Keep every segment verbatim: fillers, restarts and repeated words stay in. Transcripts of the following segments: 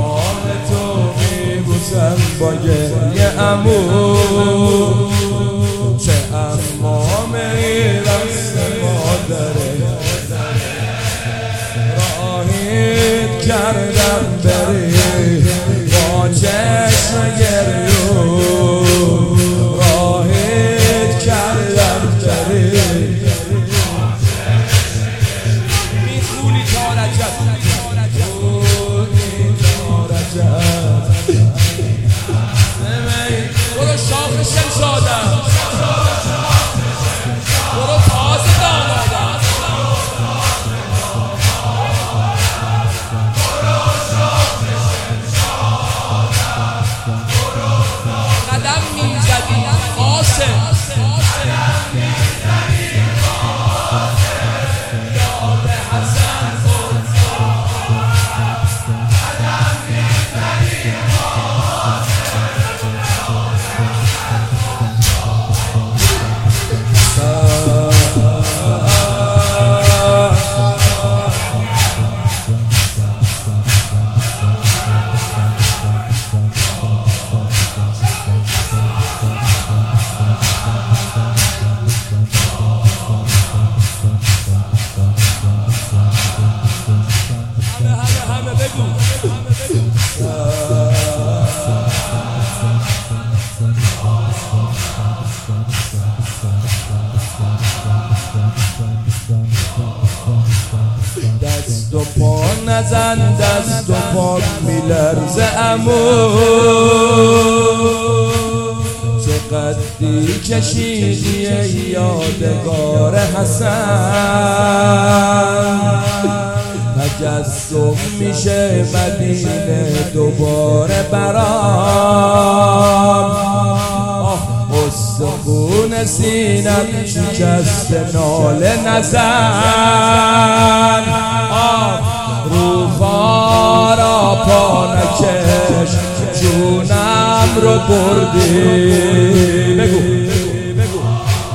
ماه تو میبوسم با گریه عمو چه امامه رست مادره راهیت کردم بری با چشم گریو راهیت کردم بری میخونی تا رجب میخونی تا رجب برو شاخ شمشادم برو تازه دامادم قدم میزدی قاسم یاد حسن دست و پا نزن دست و پا میلرزه عمو چقدری کشیدی یادگار حسن تجسم میشه مدینه دوباره برام استخون سینم شکست ناله نزن رو خارا پا نکش جونم رو بردی بگو بگو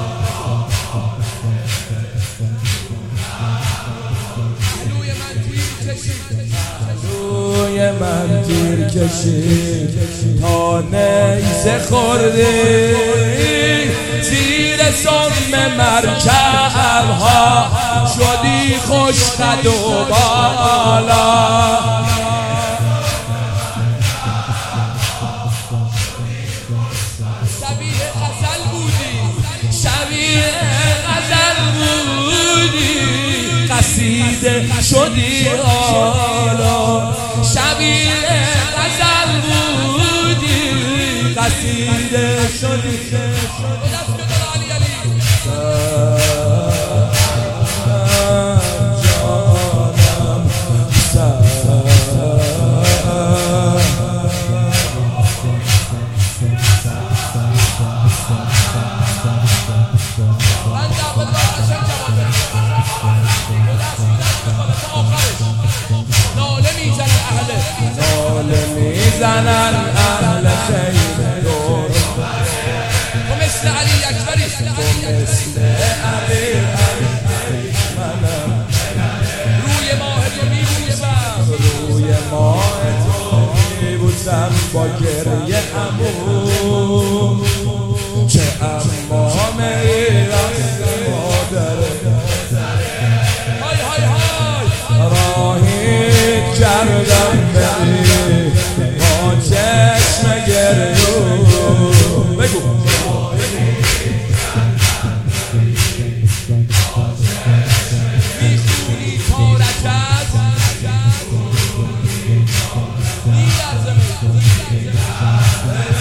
روی من تیر کشید تا نیزه خوردی زیر سم مرکب ها شدی خوش قد و بالا شبیه غزل بودی شبیه غزل بودی قصیده شدی حالا شبیه غزل بودی قصیده شدی ناله میزنن اهل خیر دور تو مثل علی اکبری تو مثل علی اکبری منم روی ماه تو میبوسم روی ماه تو میبوسم با گریه عمو چه امامه رست مادره های های های راهیت کردم بری با چشم گریو بگو میخونی تا رجب میلرزه